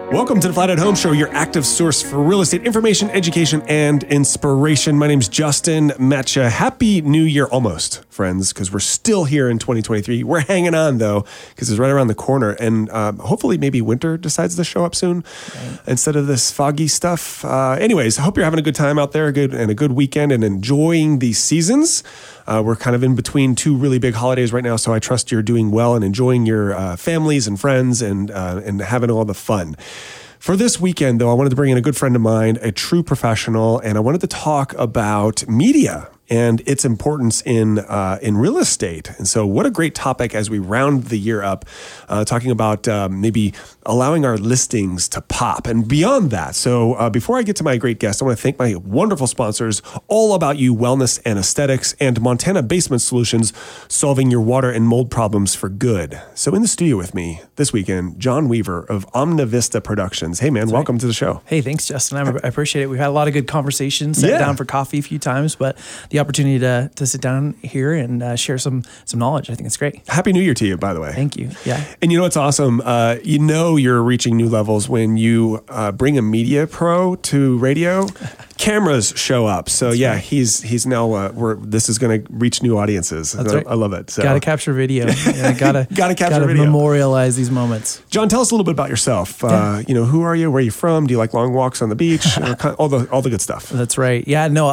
Welcome to the Flat at Home Show, your active source for real estate information, education, and inspiration. My name's Justin Metcha. Happy New Year almost, friends, because we're still here in 2023. We're hanging on, though, because it's right around the corner. And hopefully maybe winter decides to show up soon instead of this foggy stuff. Anyways, I hope you're having a good time out there, a good weekend, and enjoying these seasons. We're kind of in between two really big holidays right now, so I trust you're doing well and enjoying your families and friends and having all the fun. For this weekend, though, I wanted to bring in a good friend of mine, a true professional, and I wanted to talk about media and its importance in real estate. And so what a great topic as we round the year up, talking about maybe allowing our listings to pop and beyond that. So before I get to my great guest, I want to thank my wonderful sponsors, All About You Wellness and Aesthetics and Montana Basement Solutions, solving your water and mold problems for good. So in the studio with me this weekend, John Weaver of Omnivista Productions. Hey, man, welcome to the show. Hey, thanks, Justin. I appreciate it. We've had a lot of good conversations, sat down for coffee a few times, but the opportunity to sit down here and share some knowledge, I think it's great. Happy New Year to you, by the way. Thank you. Yeah. And you know what's awesome? You're reaching new levels when you bring a media pro to radio. Cameras show up. So right. he's now this is going to reach new audiences. That's right. I love it. So got to capture video. Gotta capture video. Memorialize these moments. John, tell us a little bit about yourself. Who are you? Where are you from? Do you like long walks on the beach? All the good stuff. That's right. Yeah. No.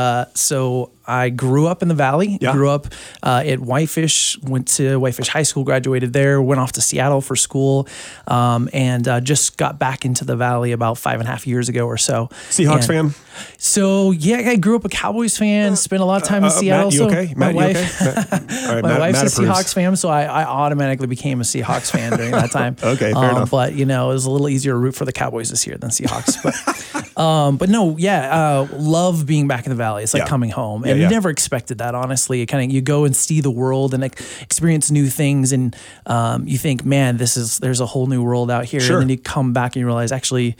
I grew up in the Valley. Yeah. Grew up at Whitefish. Went to Whitefish High School. Graduated there. Went off to Seattle for school, and just got back into the Valley about 5.5 years ago or so. Seahawks fan. So yeah, I grew up a Cowboys fan. Spent a lot of time in Seattle. Matt, you okay? My wife, all right, my wife's a approves. Seahawks fan, so I automatically became a Seahawks fan during that time. Okay, fair enough. But it was a little easier to root for the Cowboys this year than Seahawks. But no, love being back in the Valley. It's like coming home, and never expected that. Honestly, you go and see the world and experience new things, and you think, man, there's a whole new world out here. Sure. And then you come back and you realize, actually,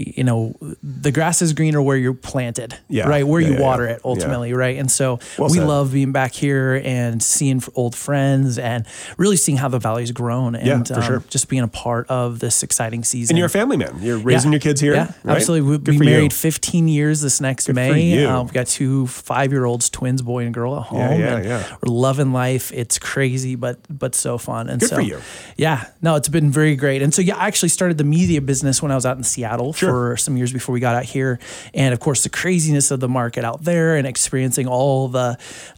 the grass is greener where you're planted, right? Where you water it ultimately, right? And so we love being back here and seeing old friends and really seeing how the Valley's grown and for sure. just being a part of this exciting season. And you're a family man. You're raising your kids here. Yeah, right? absolutely. We'll be married 15 years this next May. For you. We've got 2 5-year-olds, twins, boy and girl at home. Yeah. We're loving life. It's crazy, but so fun. And Good for you. Yeah, no, it's been very great. And so I actually started the media business when I was out in Seattle for some years before we got out here. And of course, the craziness of the market out there and experiencing all the,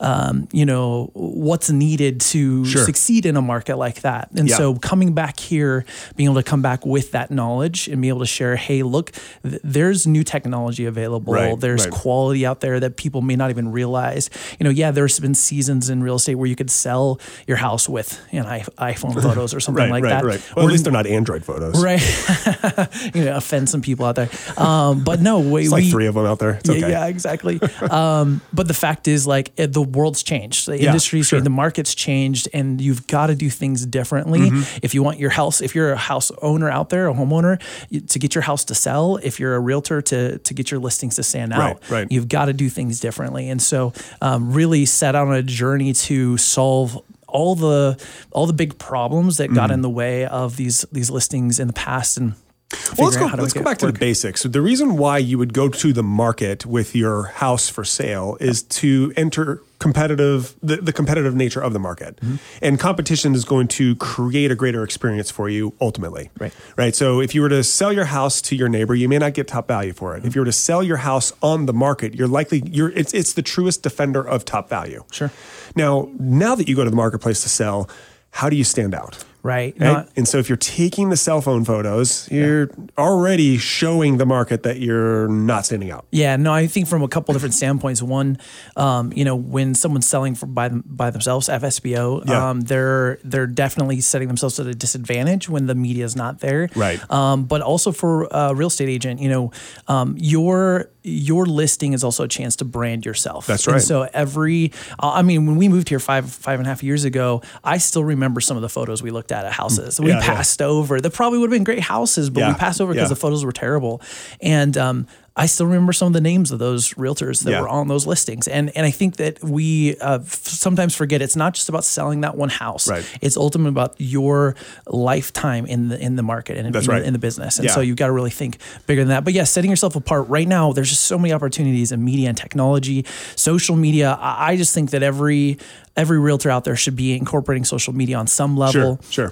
what's needed to succeed in a market like that. And so coming back here, being able to come back with that knowledge and be able to share, hey, look, there's new technology available. There's quality out there that people may not even realize. There's been seasons in real estate where you could sell your house with iPhone photos or something like that. Right. Well, at least they're not Android photos. Right. Offend some people out there. But no, it's like 3 of them out there. It's okay. Yeah, exactly. But the fact is, the world's changed. The industry's changed. The market's changed, and you've got to do things differently. If you want your house, if you're a house owner out there, a homeowner, to get your house to sell, if you're a realtor, to get your listings to stand out, you've got to do things differently. And so really set out on a journey to solve all the big problems that got in the way of these listings in the past. And let's go back to the basics. So the reason why you would go to the market with your house for sale is to enter the competitive nature of the market. And competition is going to create a greater experience for you ultimately. Right. So if you were to sell your house to your neighbor, you may not get top value for it. If you were to sell your house on the market, it's the truest defender of top value. Sure. Now that you go to the marketplace to sell, how do you stand out? Right. And so if you're taking the cell phone photos, you're already showing the market that you're not standing out. Yeah, no, I think from a couple different standpoints. One, when someone's selling by themselves, FSBO, they're definitely setting themselves at a disadvantage when the media is not there. Right. But also for a real estate agent, your listing is also a chance to brand yourself. That's right. And so when we moved here 5.5 years ago, I still remember some of the photos we looked at houses. We passed over. They probably would have been great houses, but we passed over because the photos were terrible. And I still remember some of the names of those realtors that were on those listings. And I think that we sometimes forget it's not just about selling that one house. Right. It's ultimately about your lifetime in the market and in the business. And so you've got to really think bigger than that. But setting yourself apart right now, there's just so many opportunities in media and technology, social media. I just think that every realtor out there should be incorporating social media on some level. Sure.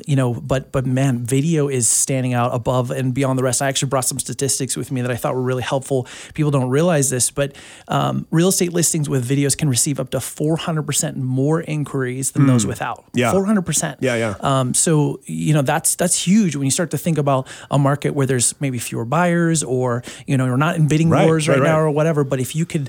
But man, video is standing out above and beyond the rest. I actually brought some statistics with me that I thought were really helpful. People don't realize this, but real estate listings with videos can receive up to 400% more inquiries than those without. 400%. Yeah. So, that's huge when you start to think about a market where there's maybe fewer buyers or, you're not in bidding wars right now or whatever. But if you could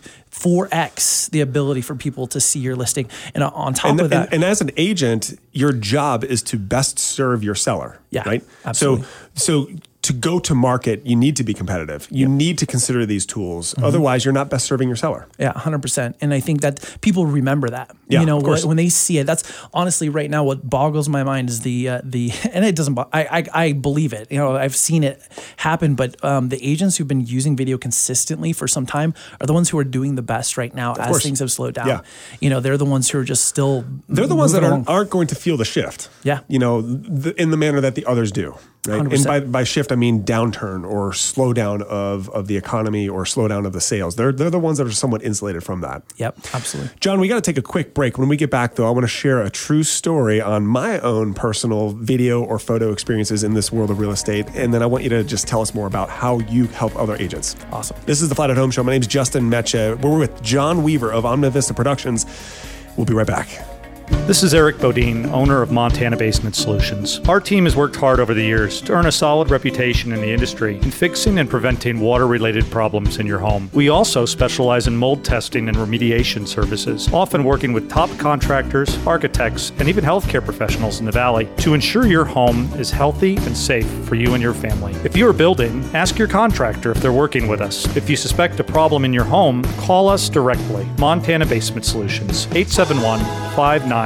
4x the ability for people to see your listing, and on top of that, and as an agent, your job is to best serve your seller. Yeah, right. Absolutely. So to go to market, you need to be competitive. You need to consider these tools. Otherwise, you're not best serving your seller. Yeah, 100%. And I think that people remember that. Yeah, of course. When they see it, that's honestly right now what boggles my mind is the and it doesn't. I believe it. I've seen it happen. But the agents who've been using video consistently for some time are the ones who are doing the best right now as things have slowed down. Yeah. They're the ones who are just still. They're the ones that aren't going to feel the shift. Yeah. In the manner that the others do. Right. 100%. And by shift, I mean downturn or slowdown of the economy or slowdown of the sales. They're the ones that are somewhat insulated from that. Yep, absolutely. John, we got to take a quick break. When we get back, though, I want to share a true story on my own personal video or photo experiences in this world of real estate. And then I want you to just tell us more about how you help other agents. Awesome. This is the Flat at Home Show. My name is Justin Mecha. We're with John Weaver of Omna Vista Productions. We'll be right back. This is Eric Bodine, owner of Montana Basement Solutions. Our team has worked hard over the years to earn a solid reputation in the industry in fixing and preventing water-related problems in your home. We also specialize in mold testing and remediation services, often working with top contractors, architects, and even healthcare professionals in the Valley to ensure your home is healthy and safe for you and your family. If you are building, ask your contractor if they're working with us. If you suspect a problem in your home, call us directly. Montana Basement Solutions, 871-5971.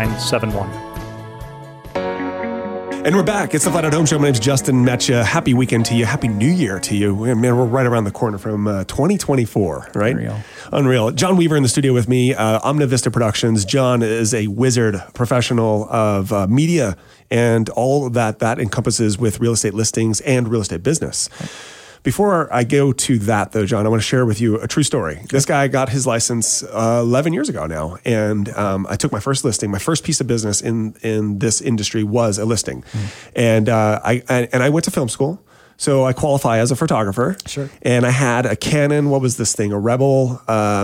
And we're back. It's the Flat at Home Show. My name's Justin Mecha. Happy weekend to you. Happy New Year to you. Man, we're right around the corner from 2024, right? Unreal. John Weaver in the studio with me, Omna Vista Productions. John is a wizard professional of media and all that encompasses with real estate listings and real estate business. Before I go to that, though, John, I want to share with you a true story. This guy got his license 11 years ago now, and I took my first listing. My first piece of business in this industry was a listing, and I went to film school. So I qualify as a photographer. Sure. And I had a Canon. What was this thing? A Rebel.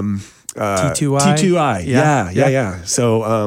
T2i. T2i. Yeah. So,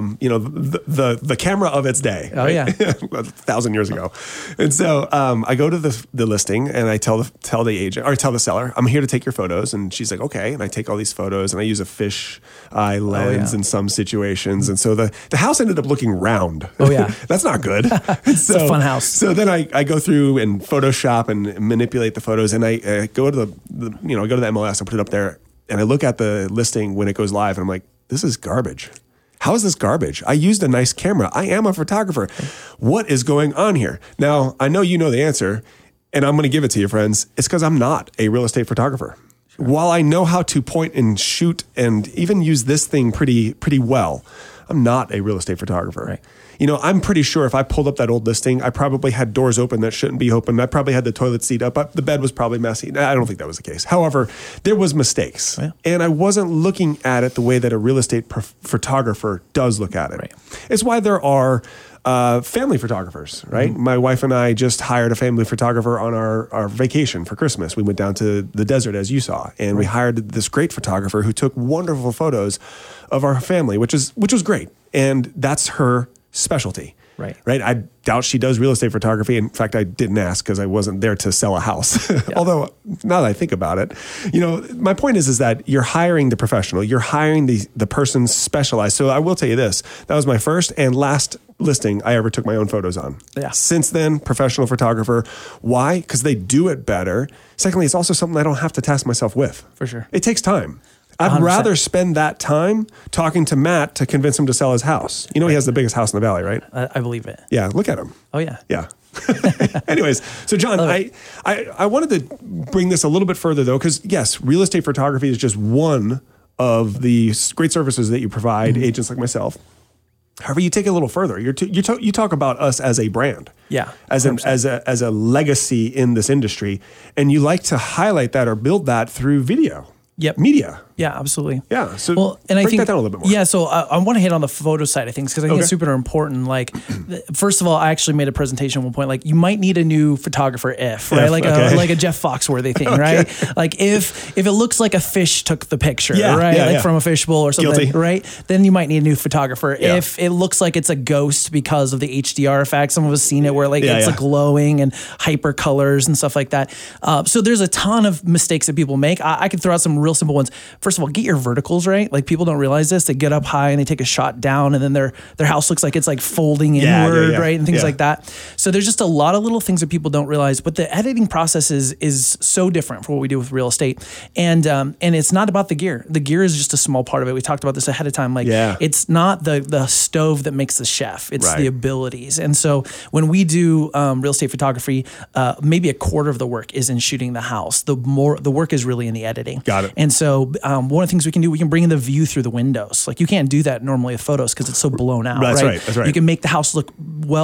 the camera of its day. Oh, yeah. 1,000 years ago. And so I go to the listing and I tell the agent or tell the seller, I'm here to take your photos. And she's like, okay. And I take all these photos and I use a fish eye lens in some situations. And so the house ended up looking round. Oh, yeah. That's not good. It's a fun house. So then I go through and Photoshop and manipulate the photos. And I go to the MLS and put it up there. And I look at the listing when it goes live and I'm like, this is garbage. How is this garbage? I used a nice camera. I am a photographer. What is going on here? Now, I know you know the answer, and I'm going to give it to you, friends. It's because I'm not a real estate photographer. Sure. While I know how to point and shoot and even use this thing pretty well, I'm not a real estate photographer. Right. I'm pretty sure if I pulled up that old listing, I probably had doors open that shouldn't be open. I probably had the toilet seat up. The bed was probably messy. I don't think that was the case. However, there was mistakes. Yeah. And I wasn't looking at it the way that a real estate photographer does look at it. Right. It's why there are family photographers, right? Mm-hmm. My wife and I just hired a family photographer on our vacation for Christmas. We went down to the desert, as you saw, and we hired this great photographer who took wonderful photos of our family, which was great. And that's her specialty. Right. I doubt she does real estate photography. In fact, I didn't ask because I wasn't there to sell a house. Yeah. Although now that I think about it, my point is that you're hiring the professional. You're hiring the person specialized. So I will tell you this. That was my first and last listing I ever took my own photos on. Yeah. Since then, professional photographer. Why? Because they do it better. Secondly, it's also something I don't have to task myself with. For sure. It takes time. I'd 100%. Rather spend that time talking to Matt to convince him to sell his house. He has the biggest house in the Valley, right? I believe it. Yeah, look at him. Oh, yeah. Yeah. Anyways, so John, I wanted to bring this a little bit further though, because yes, real estate photography is just one of the great services that you provide agents like myself. However, you take it a little further. You talk about us as a brand, as a legacy in this industry, and you like to highlight that or build that through video, media. Yeah, absolutely. Yeah. So and break that down a little bit more. Yeah. So I want to hit on the photo side of things because I think it's super important. Like, first of all, I actually made a presentation at one point. Like, you might need a new photographer right? Like a Jeff Foxworthy thing, right? Like if it looks like a fish took the picture, right? From a fishbowl or something, Guilty. right? Then you might need a new photographer. Yeah. If it looks like it's a ghost because of the HDR effect, some of us seen it where it's like glowing and hyper colors and stuff like that. So there's a ton of mistakes that people make. I can throw out some real simple ones. First of all, get your verticals right. Like, people don't realize this. They get up high and they take a shot down, and then their house looks like it's like folding inward, right? And things like that. So there's just a lot of little things that people don't realize. But the editing process is so different for what we do with real estate. And it's not about the gear. The gear is just a small part of it. We talked about this ahead of time. Like, it's not the stove that makes the chef. It's the abilities. And so when we do real estate photography, maybe a quarter of the work is in shooting the house. The work is really in the editing. Got it. And so one of the things we can do, we can bring in the view through the windows. Like, you can't do that normally with photos because it's so blown out. That's right. You can make the house look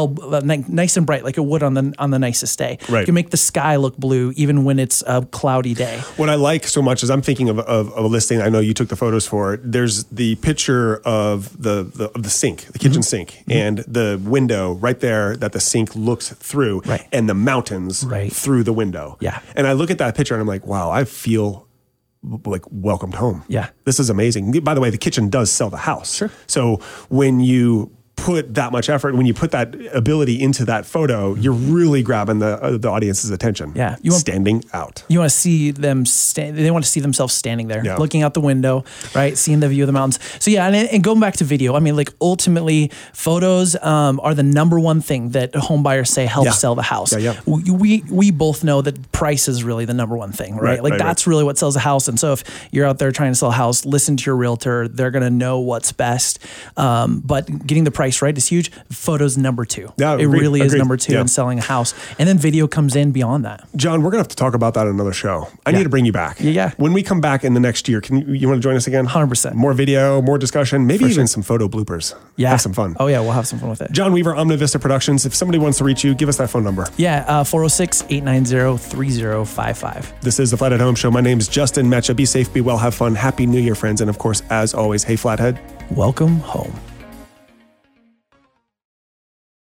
nice and bright, like it would on the nicest day. Right. You can make the sky look blue even when it's a cloudy day. What I like so much is I'm thinking of a listing. I know you took the photos for it. There's the picture of the sink, the kitchen sink, and the window right there that the sink looks through, and the mountains through the window. Yeah. And I look at that picture and I'm like, wow, I feel like welcomed home. Yeah. This is amazing. By the way, the kitchen does sell the house. Sure. So when you put that much effort, when you put that ability into that photo, you're really grabbing the audience's attention. Yeah. Standing out. You want to see them they want to see themselves standing there, looking out the window, right? Seeing the view of the mountains. So and going back to video, I mean, like, ultimately photos are the number one thing that home buyers say helps sell the house. We both know that price is really the number one thing, right? That's really what sells a house. And so if you're out there trying to sell a house, listen to your realtor. They're going to know what's best. But getting the price right is huge. Photos number two. Yeah, it really is number two in selling a house. And then video comes in beyond that. John, we're going to have to talk about that in another show. I need to bring you back. Yeah. When we come back in the next year, you want to join us again? 100%. More video, more discussion, maybe even some photo bloopers. Yeah. Have some fun. Oh yeah, we'll have some fun with it. John Weaver, Omni Vista Productions. If somebody wants to reach you, give us that phone number. Yeah, 406-890-3055. This is the Flathead Home Show. My name is Justin Mecha. Be safe, be well, have fun. Happy New Year, friends. And of course, as always, hey, Flathead. Welcome home.